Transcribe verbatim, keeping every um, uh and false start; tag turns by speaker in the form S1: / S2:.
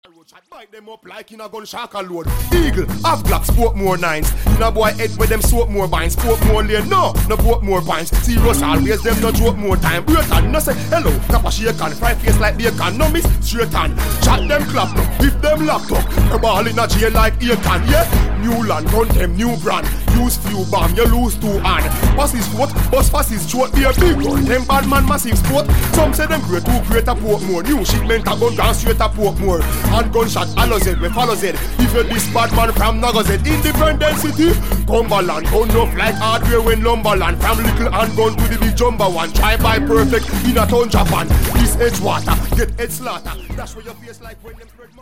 S1: Chat bite them up like in a gun shark load. Eagle, have black, sport more nines. In a boy head where them soap more binds. Sport more lane, no, no port more binds. Serious always, them no joke more time. Wait and no say hello, cap a shake and fry face like bacon. No miss, straight on. Chat them clap up, if them laptop. A ball in a jail like Aiken, yeah. New land, run them new brand. Use few bomb, you lose two hand. Pass his foot, bus pass his throat. Be a big gun, them bad man massive sport. Some say them great, too great a port more. New shipment a gun down straight a port more. And gunshot, allo Z, we follow Z. If you this bad man from Nago Z, Independence City, Cumberland, gun rough like hardware when Lumberland. From little and gun to the big jumbo one. Try by perfect in a town Japan. This edge water, get head slaughter. That's where your face like when them spread.